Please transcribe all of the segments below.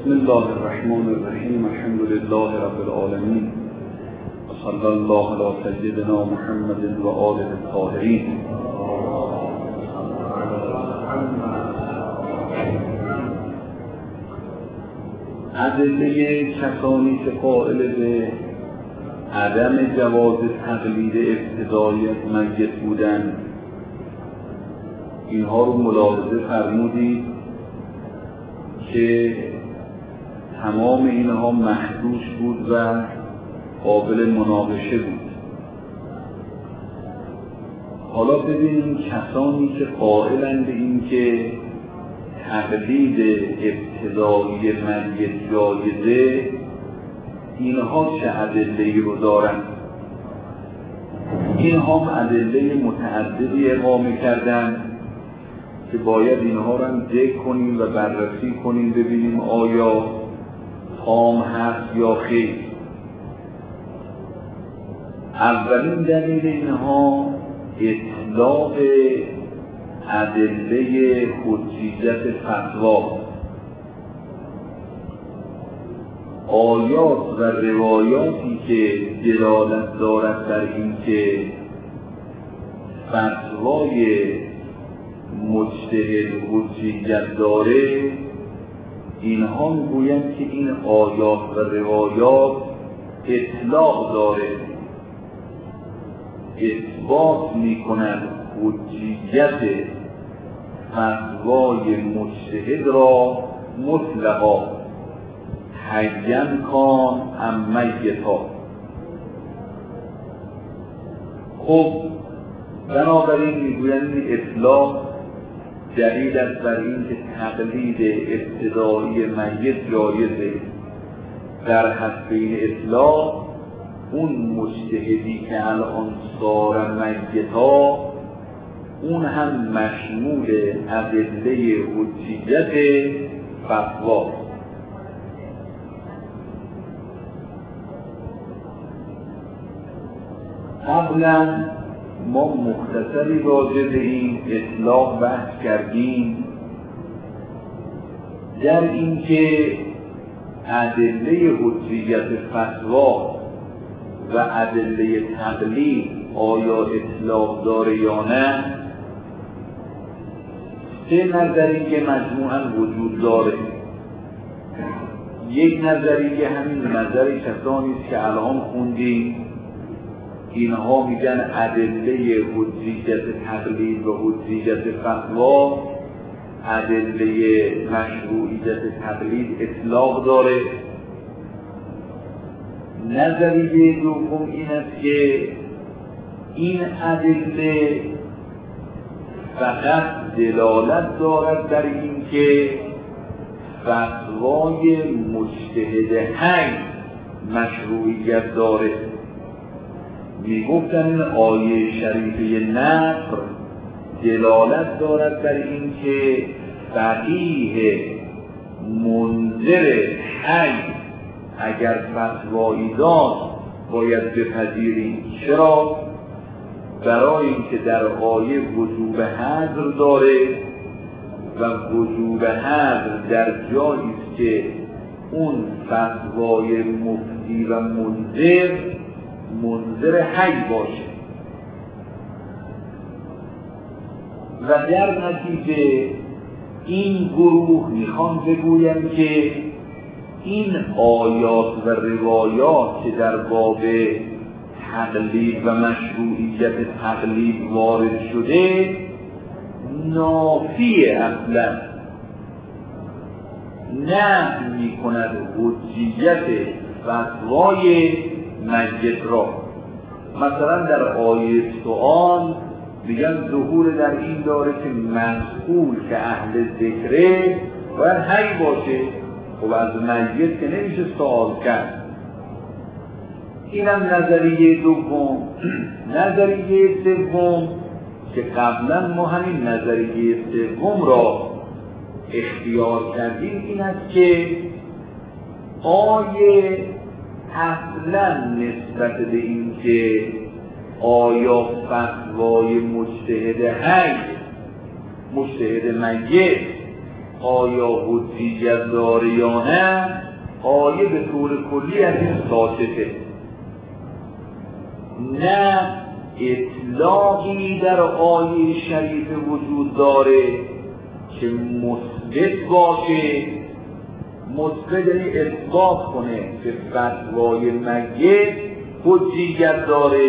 بسم الله الرحمن الرحیم. الحمد لله رب العالمین و صلی الله علی سیدنا محمد و آله الطاهرین. ادله کسانی که قائل به عدم جواز تقلید ابتدایی میت بودن، اینها رو ملاحظه فرمودید که تمام اینها محدود بود و قابل مناقشه بود. حالا ببینیم کسانی که قائلند به این که تقلید ابتدایی میت جایزه، اینها چه ادله‌ای رو دارند. اینها هم ادله متعددی اقامه کردند که باید اینها رو هم ذکر کنیم و بررسی کنیم ببینیم آیا تام هست یا خیر. اولین دلیل اینها اطلاق ادله حجیت فتوا، آیات و روایاتی که دلالت دارد بر این که فتوای مجتهد حجیت داره، اینها میگویند که این آیات و روایات اطلاق داره، اثبات میکند حجیت فتوای مجتهد را مطلقا حیاً کان ام میتا. خب بنابراین میگویند این اطلاق دلیل است بر این که تقلید ابتدایی میت جایزه. در حسبین اطلاق اون مجتهدی که الان صار میتا، اون هم مشمول ادله حجیت فتوا. قبلا ما مختصری راجع به این اطلاق بحث کردیم، در اینکه ادله حجیت فتوا و ادله تقلید آیا اطلاق داره یا نه. سه نظریه مجموعاً وجود داره. یک نظریه همین نظری کسانی است که الان خوندیم، اینها میگن ادله حجیت تقلید و حجیت فتوا، ادله مشروعیت تقلید اطلاق داره. نظریه دوم این است که این ادله فقط دلالت دارد بر این که فتوای مجتهد حی مشروعیت داره. میگفتن این آیه شریفه نصر دلالت دارد بر این که فقیه منذر حی اگر فتوایی داد باید بپذیریم. چرا؟ برای اینکه در آیه وجوب حظر داره و وجوب حظر در جایی است که اون فتوای مفتی و منذر حی باشه و در نتیجه این گروه میخوان بگویم که این آیات و روایات که در باب تقلید و مشروعیت تقلید وارد شده نافی اصلا نه میکند حجیت فتوای میت را. مثلا در آیه سؤال میگن ظهور در این داره که مسئول که اهل ذکره باید حی باشه. خب از میت که نمیشه سوال کرد. اینم نظریه دوم. نظریه سوم که قبلا ما همین نظریه سوم را اختیار کردیم این است که آیه اصلا نسبت به این که آیا فتوای مجتهد حی مجتهد میت آیا حجیت داره یا نه، آیه به طور کلی از این ساکته. نه اطلاقی در آیه شریف وجود داره که مثبت باشه، مثبت یعنی اثبات کنه که فتوای میت حجیت داره،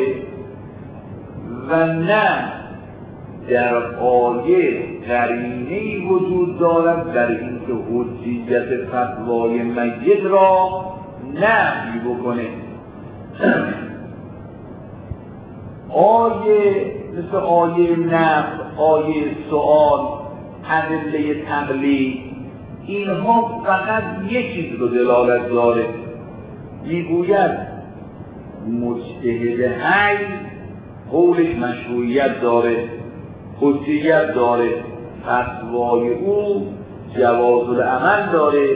و نه در آیه قرینه‌ای وجود دارد در اینکه حجیت فتوای میت را نفی بکنه. آیه مثل آیه نفی، آیه سؤال، ادله تقلید، اینها فقط یک چیز رو دلالت داره، میگوید مجتهد حی قولش مشروعیت داره، حجیت داره، فتوای او جواز العمل داره.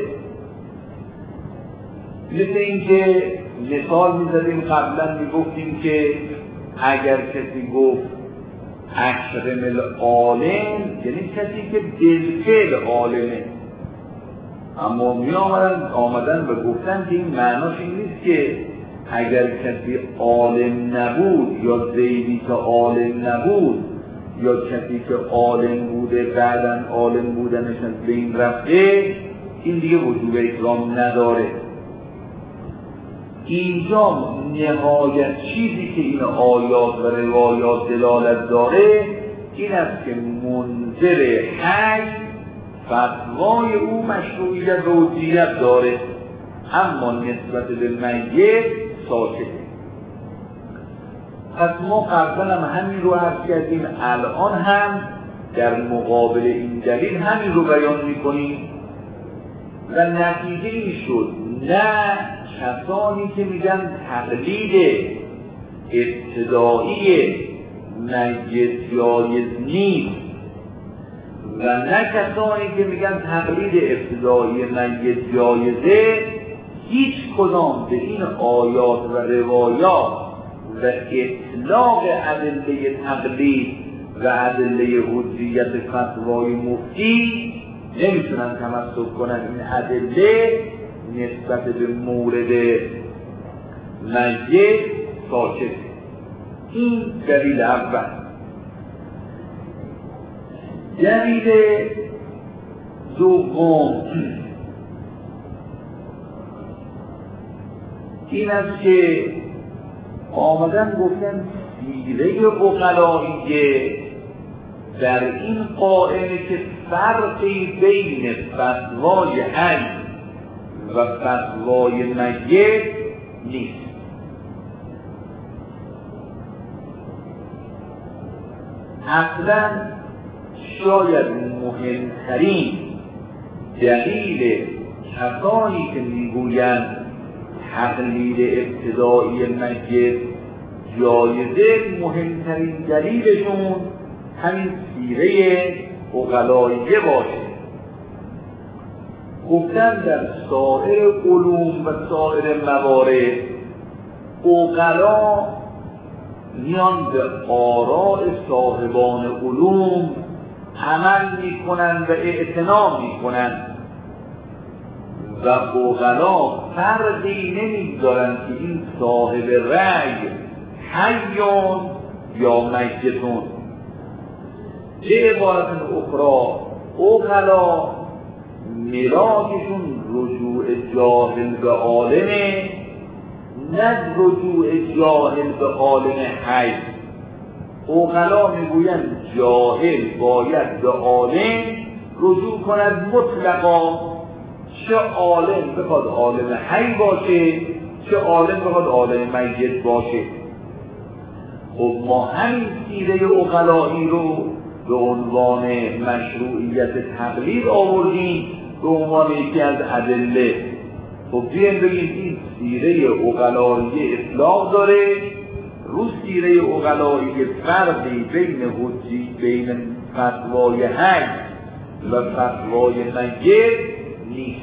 مثل اینکه مثال میزدیم قبلا، میگفتیم که اگر کسی گفت اکرم العالم یعنی کسی که دلفعل عالمه، اما می آمدن و گفتن که این معناش این نیست که اگر کسی عالم نبود یا زیدی که عالم نبود یا کسی که عالم بوده بعدن عالم بودنش از بین رفته این دیگه وجوب اکرام نداره. اینجا نهایت چیزی که این آیات و روایات دلالت داره این است که منذر حی فتوای او مشروعیت و حجیت داره، اما نسبت به میت ساکته. پس ما قبلا هم همین رو عرض کردیم، الان هم در مقابل این دلیل همین رو بیان میکنیم و نتیجه این شد نه کسانی که میگن تقلید ابتدایی میت جایز نیست و نه کسانی که میگن تقلید ابتدایی میت جایزه، هیچ کدام به این آیات و روایات و اطلاق ادله تقلید و ادله حجیت فتوای مفتی نمیتونن تمسک کنن. این ادله نسبت به مورد میت ساکت. این دلیل اول. دلیل دوم این است که آمدن گفتن سیره عقلائیه در این قائمه که فرقی بین فتوای حی و فتوای میت نیست. اصلا شاید مهمترین دلیل کسانی که میگویند تقلید ابتدایی میت جایزه، مهمترین دلیلشون همین سیره عقلائیه باشه. گفتن در سایر علوم و سایر موارد عقلا میان به آراء صاحبان علوم عمل میکنن و اعتنا میکنن و عقلا فرقی نمیذارن که این صاحب رأی حیون یا میتون. به عبارت اخرى عقلا ملاکشون رجوع جاهل به عالمه، نه رجوع جاهل به عالم حی. عقلا میگویند جاهل باید به عالم رجوع کند مطلقا، چه عالم بخواد عالم حی باشه چه عالم بخواد عالم میت باشه. خب ما همین سیره عقلایی رو به عنوان مشروعیت تقلید آوردیم به عنوان یکی از ادله. خب بیایم بگیم این سیره عقلایی اطلاق داره، رو سیره عقلایی فرقی بین فتوای حی و فتوای میت نیست.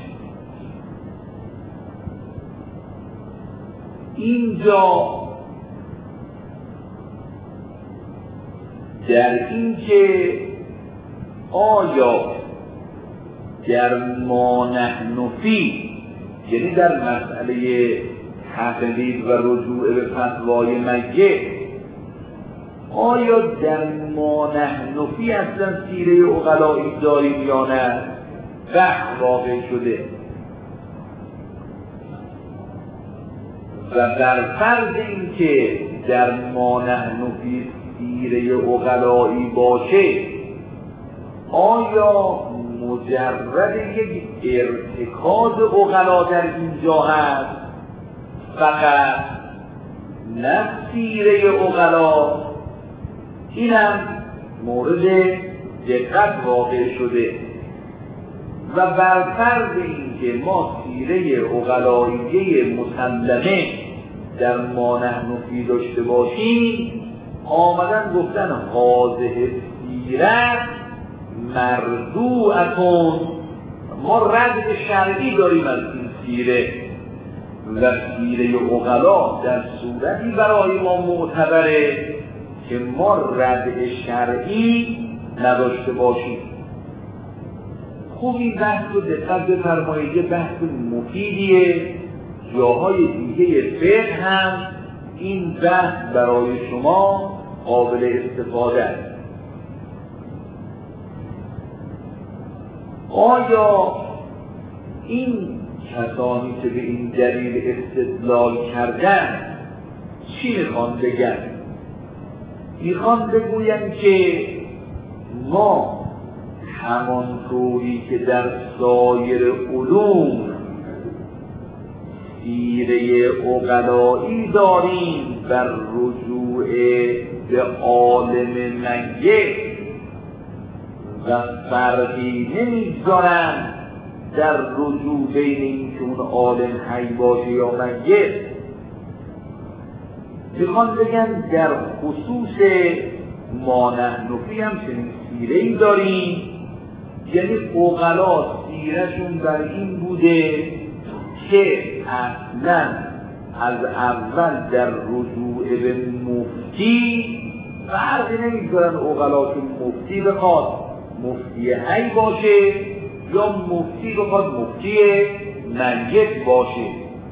اینجا در این که آیا در ما نحن فی، یعنی در مسئله تقلید و رجوع به فتوای مکه، آیا در ما نحن فی اصلا سیره عقلایی داریم یا نه؟ بحث واقع شده و بر فرض این که در ما نحن فی سیره عقلایی باشه، آیا مجرد یک ارتکاز عقلا در اینجا هست فقط، نه سیره عقلا؟ اینم مورد دقت واقع شده و بر فرض این که ما سیره عقلاییه مسلمه در ما نحن فی داشته باشیم، آمدن گفتن هذه سیره مردوعتون، ما رد شرعی داریم از این سیره و سیره عقلا در صورتی برای ما معتبره که ما رد شرعی نداشته باشیم. خوب این بحث رو دقت بفرمایید، یه بحث مفیدیه، جاهای دیگه فقه هم این بحث برای شما قابل استفاده است. آیا این کسانی که به این دلیل استدلال کردن چی میخوان بگن؟ میخوان بگوین که ما همانطوری که در سایر علوم سیره عقلایی داریم بر رجوع به عالم میت و فرقی نمیگذارن در رجوع بین این که اون عالم حی باشه یا میت، میخوان بگن در خصوص ما نحن فی هم چنین سیره‌ای داریم، یعنی عقلا سیرهشون بر این بوده که اصلا از اول در رجوع به مفتی فرقی نمیگذارن عقلا که مفتی بخواد مفتی حی باشه یا مفتی بخواد مفتی میت باشه.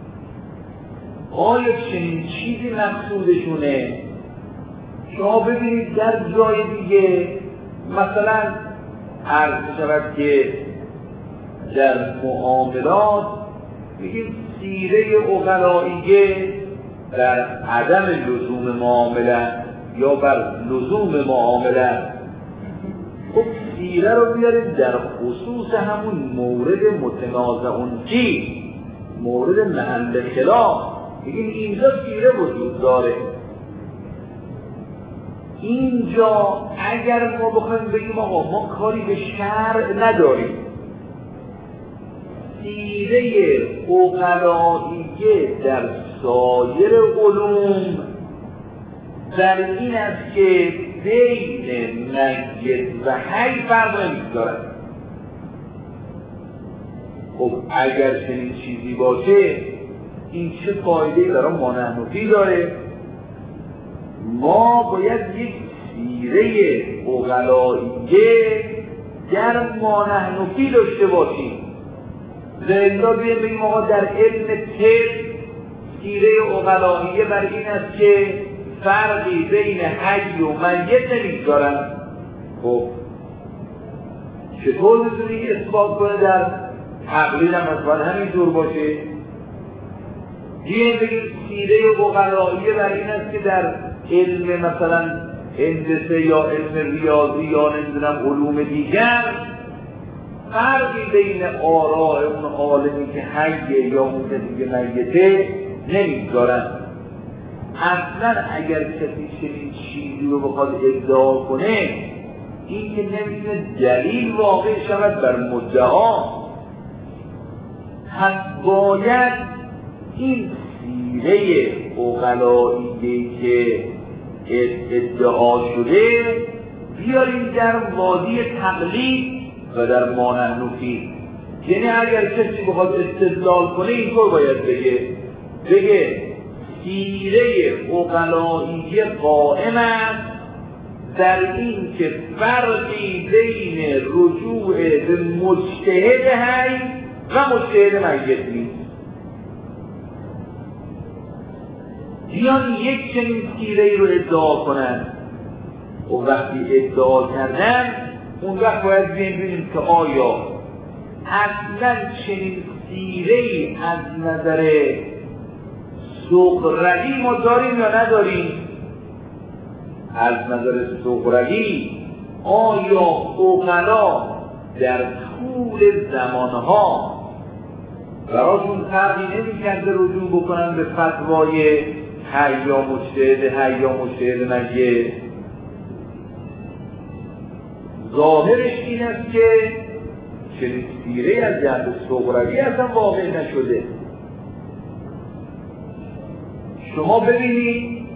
آیا چنین چیزی مقصودشونه؟ شما ببینید در جای دیگه مثلا عرض شود که در معاملات میگیم سیره عقلاییه در عدم لزوم معامله یا بر لزوم معامله. خب سیره رو بیاریم در خصوص همون مورد متنازعون چی؟ مورد محل خلاف، بگیم اینجا سیره وجود داره. اینجا اگر ما بخوایم بگیم آقا ما کاری به شرع نداریم، سیره عقلاییه در سایر علوم در این است که بین میت و حی فرق نمی‌گذارد. خب اگر چنین چیزی باشه این چه فایده‌ای برای ما نحن فی داره؟ ما باید یک سیره عقلاییه در ما نحن فی داشته باشیم. زنده بگیم آقا در علم طب سیره عقلاییه بر این است که فرقی بین حی و میت نمی‌گذارن. خب چطور میتونی اثبات کنه در تقلید هم اصلا همینطور باشه؟ بگیم سیره عقلاییه بر این است که در علم مثلا هندسه یا علم ریاضی یا نمیدونم علوم دیگر فرقی بین آراء اون عالمی که حیه یا اون که دیگه میته نمیگذارن. اصلا اگر کسی چنین چیزی رو بخواد ادعا کنه این که نمیتونه دلیل واقع شود بر مدعا. پس باید این سیره عقلاییه که ادعا شده بیاریم در وادی تقلید و در ما نحن فی. یعنی اگر کسی بخواد استدلال کنه اینطور باید بگه سیره عقلاییه قائم است در این که فرقی بین رجوع به مجتهد حی و مجتهد میت نیست. بیان یک چنین سیره‌ای رو ادعا کنن و وقتی ادعا کردن اون وقت باید ببینیم که آیا اصلا چنین سیره‌ای از نظر صغروی ما داریم یا نداریم؟ از نظر صغروی آیا عقلا در طول زمانها براشون فرقی نمی‌کرده رجوع بکنن به فتوای حی یا مجتهد میت؟ ظاهرش این است که چنین سیره‌ای از جهت صغروی اصلا واقع نشده. شما ببینید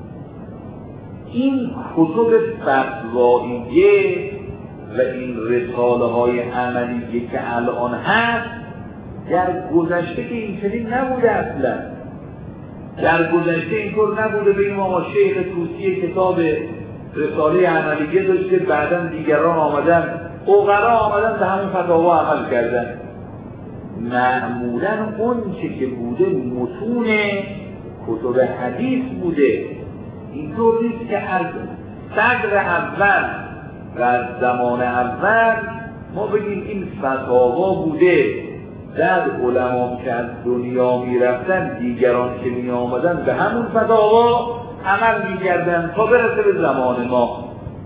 این کتب فتواییه و این رساله های عملیه که الان هست در گذشته که این چنین نبوده. اصلا در گذشته اینطور نبوده. بگیم آقا شیخ طوسی کتاب رساله عملیه داشته، بعدا دیگران آمدن عقلا آمدن به همین فتاوا عمل کردن. معمولا اون چه که بوده متون کتب حدیث بوده. اینطور نیست که از صدر اول و از زمان اول ما بگیم این فتاوا بوده. در علما که از دنیا می رفتن دیگران که می آمدن به همون فتاوا عمل می کردن تا برسه به زمان ما.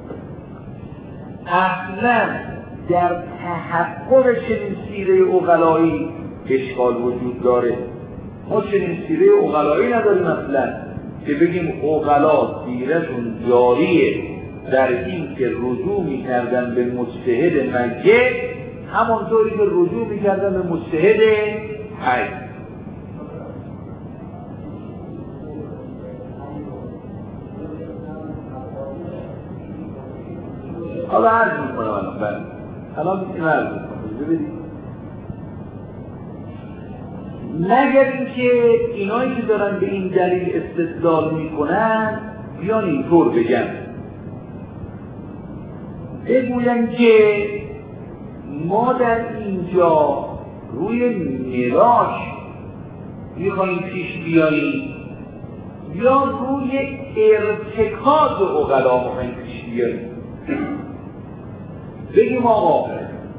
اصلا در تحقق چنین سیره عقلایی اشکال وجود داره. ما چنین سیره عقلایی نداریم اصلا که بگیم عقلا سیرهشون جاریه در این که رجوع میکردن به مجتهد میت همانطوری که رجوع میکردن به مجتهد حی. حالا عرض میکنم الان میتونم عرض میکنم مگر اینکه اینایی که دارن به این دلیل استدلال میکنن بیان اینطور بگن، بگوین که ما در اینجا روی مراج میخواییم پیش بیاییم یا روی ارتکاز عقلا میخواییم پیش بیاییم. بگیم آقا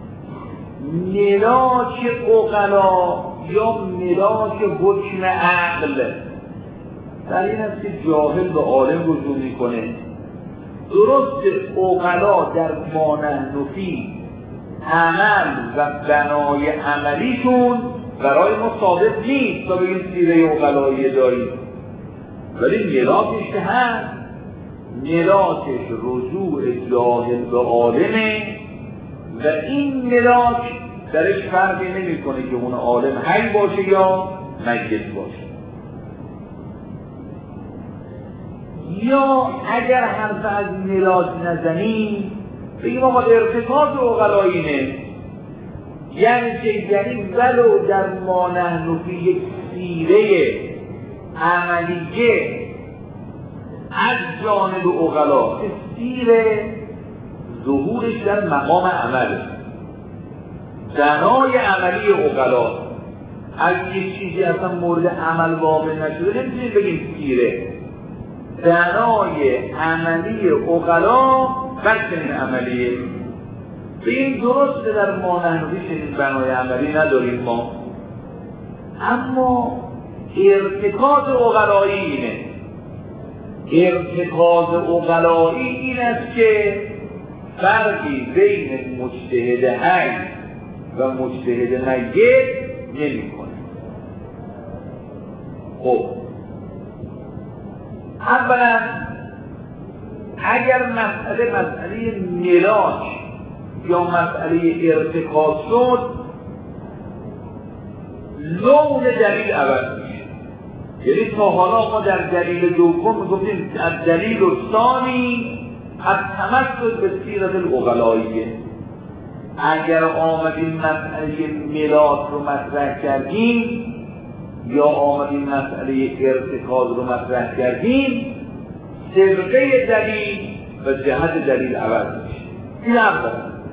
مراج عقلا یا مراج حکم عقل در این است که جاهل به عالم رجوع میکنه. درست عقلا در مانحنفی عمل و بنای عملیشون برای ما ثابت نیست تا بگیم سیره عقلایی داریم، ولی مراجش که هست مراجش رجوع جاهل به عالمه و این مراج درش فرقی نمی کنه که اون عالم حی باشه یا میت باشه. یا اگر حرف از مراج نزنیم بگیم آقا ارتکاز عقلایینه، یعنی چه؟ یعنی ولو در مانحنفی یک سیره عملیه از جانب عقلا که سیره ظهورش در مقام عمله، بنای عملی عقلا اگه یک چیزی اصلا مورد عمل واقع نشده نمیتونیم بگیم سیره. بنای عملی عقلا بچنین عملیه. به این درسته در مانحنفی چنین بنای عملی نداریم ما، اما ارتکاز عقلایی اینه. ارتکاز عقلایی این است که فرقی بین مجتهد حی و مجتهد میت نمی کنه. خب اولا اگر مسئله ملاک یا مسئله ارتکاز شد لون دلیل عوض میشه. یعنی تا حالا ما در دلیل دوم میگفتیم از دلیل ثانی از تمسک به سیرت العقلاییه. اگر آمدیم مسئله ملاک رو مطرح کردیم یا آمدیم مسئله ارتکاز رو مطرح کردیم، سابقه دلیل و جهت دلیل عوض میشه. این اول.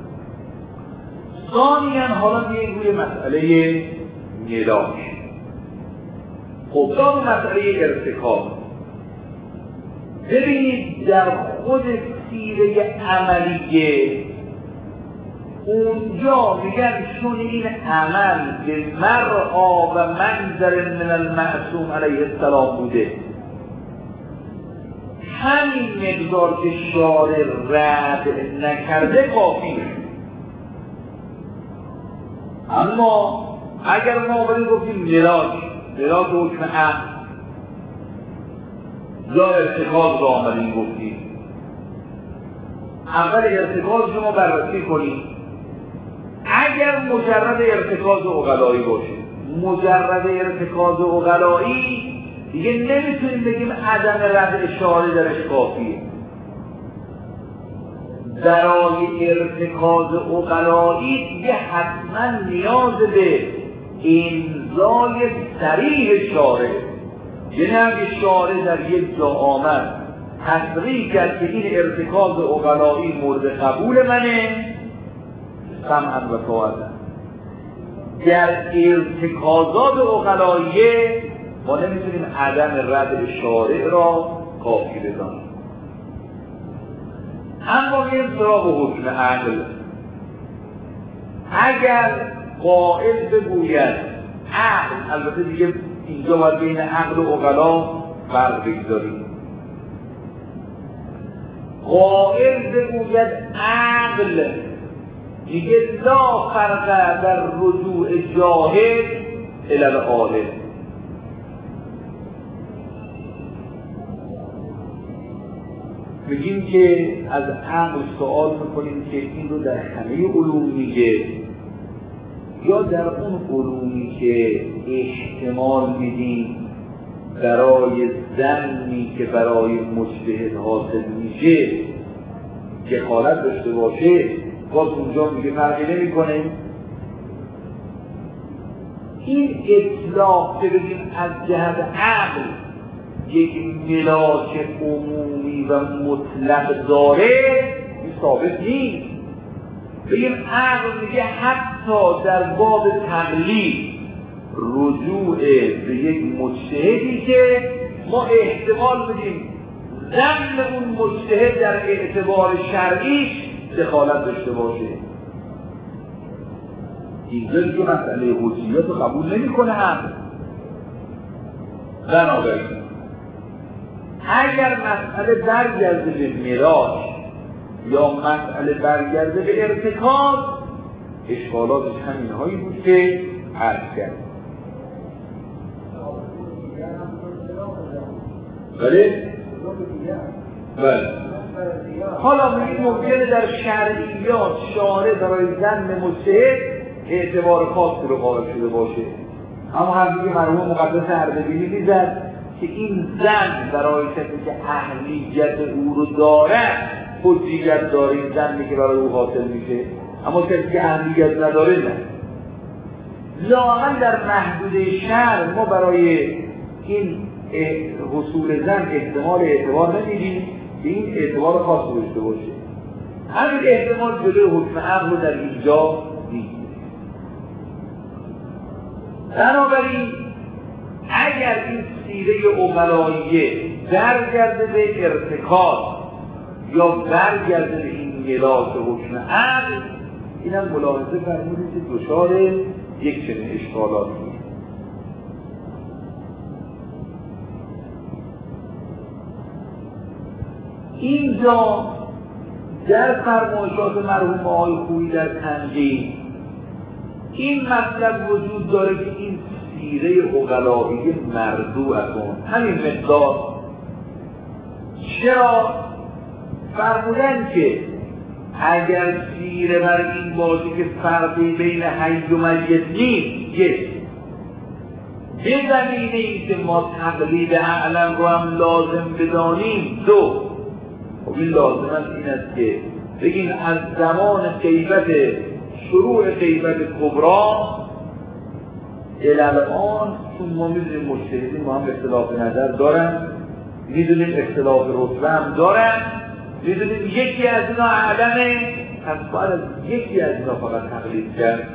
ثانیاً حالا میگیم روی مسئله ملاک. خب تا مسئله ارتکاب ببینید در خود سیره عملیه اونجا میگن چون این عمل به مرعا و منظر من المعصوم علیه السلام بوده، همین مقدار که شارع رد نکرده کافیه. اما اگر ما باید گفتیم ملاک حکم عقل یا ارتکاز را آمدیم گفتیم، اول ارتکاز رو ما بررسی کنیم. اگر مجرد ارتکاز عقلایی باشه، مجرد ارتکاز عقلایی دیگه نمیتونیم بگیم عدم رد شارع درش کافیه. برای ارتکاز عقلایی دیگه حتما نیاز به امضای صریح شارع، یعنی اگه شارع در یک جا آمد تصریح کرد که این ارتکاز عقلایی مورد قبول منه، سمعا و طاعتا. در ارتکازات عقلاییه ما نمیتونیم عدم رد شارع را کافی بدانیم. اما میریم سراغ حکم عقل. اگر قائل بگوید عقل، البته دیگه اینجا باید بین عقل و عقلا فرق بگذاریم، قائل بگوید عقل دیگه لا فرق در رجوع جاهل الی العالم. میگیم که از عقل سوال میکنیم که این رو در همه علوم میگه یا در اون علومی که احتمال میدیم برای ظنی که برای مجتهد حاصل میشه دخالت داشته باشه، باز اونجا میگه فرقی نمیکنه. این اطلاق که بگیم از جهت عقل یک ملاک عمومی و مطلق داره این ثابت نیست. بگیم عقل میگه حتی در باب تقلید رجوع به یک مجتهدی که ما احتمال بدیم ظن اون مجتهد در اعتبار شرعیش دخالت داشته باشه، اینجا که مسئله حجیت رو قبول نمی‌کنه عقل. بنابراین اگر مسئله برگرده به ملاک یا مسئله برگرده به ارتکاز، اشکالاتش همین هایی بود که عرض کرد. بله حالا ممکنه در شرعیات شارع برای ظن مجتهد اعتبار خاصی رو قائل شده باشه، اما حرفی که مرحوم مقدس اردبیلی میزد که این ظن برای کسی که اهلیت او رو داره حجیت داره، این ظنی که برای او حاصل میشه، اما کسی که اهلیت نداره نه. لااقل در محدوده شرع ما برای این حصول ظن اعتبار نمیدیم که این اعتبار خاص داشته باشه. همین احتمال جلوی حکم عقل در اینجا نیست. بنابراین اگر این سیره عقلاییه برگرده به ارتکاز یا برگرده به این ملاک حکم عقل، این هم ملاحظه فرمودید که دچار یک چنین اشکالاتی. اینجا در فرمایشات مرحوم آقای خویی در تنقیح این مطلب وجود داره که این سیره عقلایی مردوع کن همین مقدار. چرا؟ فرمودن که اگر سیره بر این باشه که فرقی بین حی و میت نیست، یک به زمینه این که ما تقلید اعلم رو هم لازم بدانیم، دو خب این لازمت این است که بگیم از زمان غیبت شروع غیبت کبرا الان چون ما میدونیم مجتهدین ما هم اختلاف نظر دارن، میدونیم اختلاف رتبه هم دارن، میدونیم یکی از اینا عدمه، پس باید از یکی از اینا فقط تقلید کرد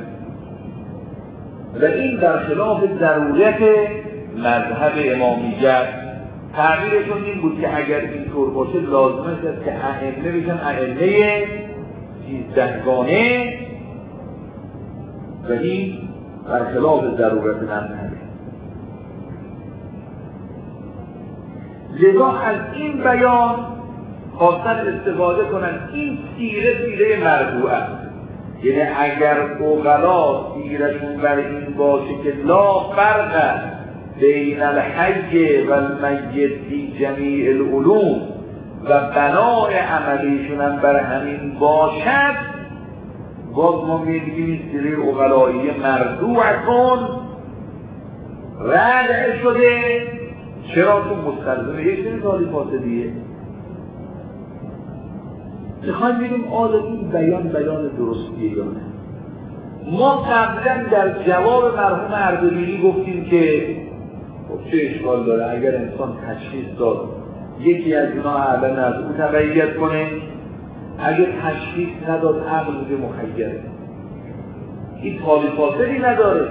و این در خلاف ضرورت مذهب امامیت. تعبیرشون این بود که اگر اینطور باشه لازم است که ائمه بشن ائمه 13گانه و این در خلاف ضرورت مذهبه. لذا از این بیان خواستن استفاده کنن این سیره مرفوعه است. یعنی اگر عقلا سیرشون بر این باشه که لا فرق بین الحی و المیت فی جمیع العلوم و بنای عملیشون هم بر همین باشد، باز ما میگیم این سیره عقلایی مرفوعتون رد شده. چرا؟ تو مستلزم یک سری تالیفات دیگه. میخوایم بگیم آیا این بیان درستیه یا نه؟ ما قبلا در جواب مرحوم اردبیلی گفتیم که خب چه اشکال داره اگر انسان تشخیص داد یکی از اینا اعلا از او تبعیت کنه، اگر تشخیص نداد عقل به مخیره، این تالیفاتی نداره.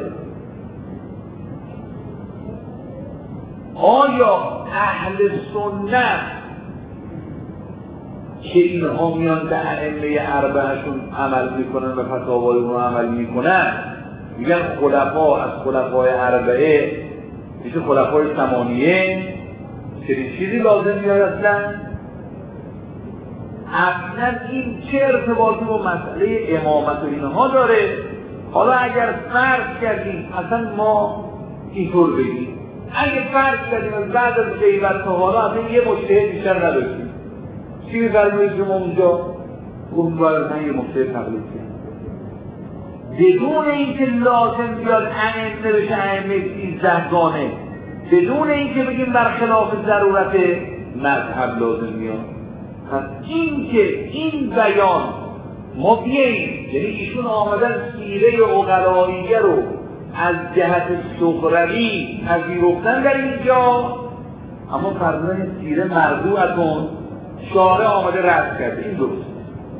آیا اهل سنت که اینها میان به ائمه اربعهشون عمل میکنن و فتاوای اون عمل میکنن، میگن خلفا از خلفای اربعه میشه خلفای ثمانیه، چیزی لازم میاد اصلا این چه ارتباطی با مسئله امامت و اینها داره؟ حالا اگر فرض کردیم اصلا ما اینطور بگیم، اگه فرض کردیم از بعد از غیبت تا حالا اصلا یه مجتهد بیشتر نداشتیم، چی می‌فرمایید شما اونجا؟ اون باید من یه مجتهد تقلید کنم بدون اینکه لازم بیاد ائمه بشه ائمه 13گانه، بدون اینکه بگیم برخلاف ضرورت مذهب لازم میاد. پس این بیان ما بیاییم، یعنی ایشون آمدن سیره عقلاییه رو از جهت صغروی پذیرفتن در اینجا، اما فرمودن سیره مرفوعتون شارع آمده رد کرده. این درست.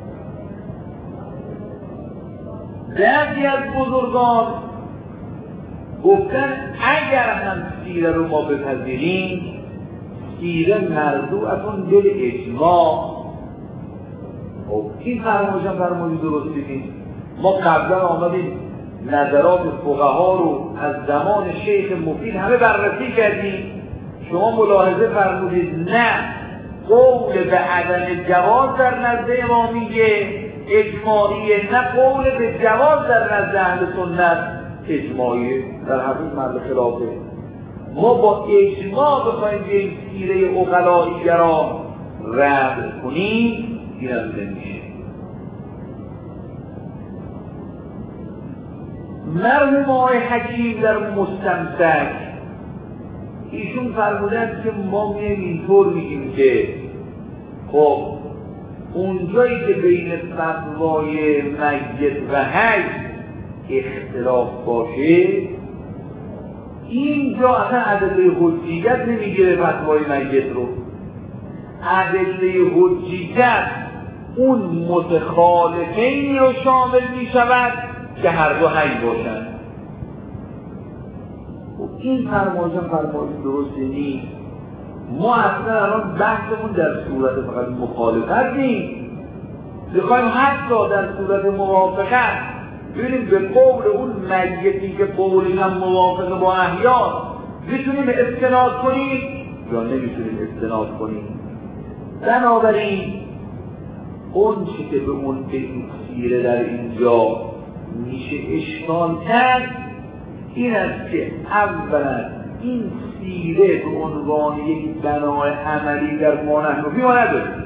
بعضی از بزرگان گفتن اگر هم سیره رو ما بپذیریم، سیره مرفوعتون به اجماع. این فرمایش درستی نیست. ما قبلا آمدیم نظرات فقها رو از زمان شیخ مفید همه بررسی کردیم. شما ملاحظه فرمودید نه قول به عدم جواز در نزد امامیه اجماعیه، نه قول به جواز در نزد اهل سنت اجماعیه. در حقیقت محل خلافه. ما با اجماع بخوایم این سیره عقلاییه را رد کنیم، این از نمیشه. مرحوم آقای حکیم در مستمسک ایشون فرمودند که ما میگیم اینطور میگیم که خب اونجایی که بین فتوای میت و حی اختلاف باشه، اینجا اصلا ادله حجیت نمیگیره فتوای میت رو. ادله حجیت اون متخالفینی رو شامل میشود که هر دو حی باشند. این فرمایش درستی نیست. ما اصلا الان بحثمون در صورت فقط مخالفت نیست، میخوایم حتی در صورت موافقت ببینیم به قول اون میتی که قولی هم موافقه با احیان میتونیم استناد کنیم یا نمیتونیم استناد کنیم. بنابراین اون چی که به اون سیره در اینجا میشه اشکال کرد این است که اولا این سیره به عنوان یک بنای عملی در ما نحنفی ما نداریم.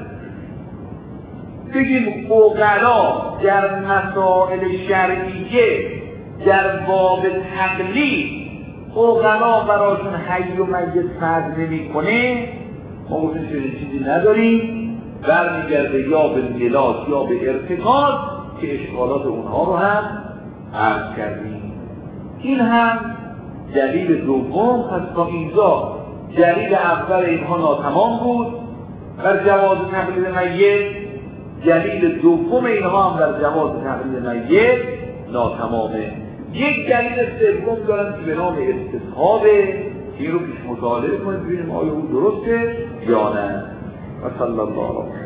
بگیم عقلا در مسائل شرعیه در باب تقلید عقلا براشون حی و میت فرض نمی کنه، ما گفتیم چنین چیزی نداریم، برمیگرده یا به ملاک یا به ارتکاز که اشکالات اونها رو هم عرض کردیم. این هم دلیل دوم. پس تا اینجا دلیل اول اینها ناتمام بود، در جواز تقلید میت. دلیل دوم اینها هم در جواز تقلید میت ناتمامه. یک دلیل سوم دارن که به نام استصحابه، این رو پیش مطالعه کنید ببینیم آیا اون درسته یا نه. و صلی الله علیه